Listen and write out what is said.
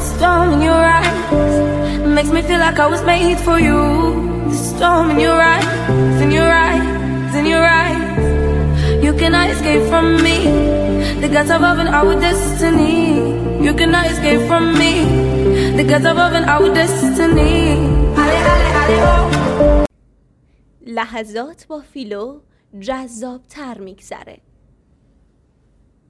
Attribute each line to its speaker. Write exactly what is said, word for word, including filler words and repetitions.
Speaker 1: storm in your eyes makes me feel like I was made for you. The storm in your eyes, in your eyes, in your eyes. You cannot escape from me. The gods above and our destiny. You cannot escape from me. The gods above and our destiny. Ale, ale, ale, oh.
Speaker 2: لحظات با فیلو جذاب تر میگذره.